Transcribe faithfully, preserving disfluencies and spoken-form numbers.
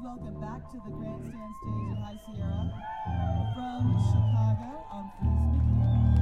welcome back to the grandstand stage at High Sierra from Chicago. I'm Felice McKee.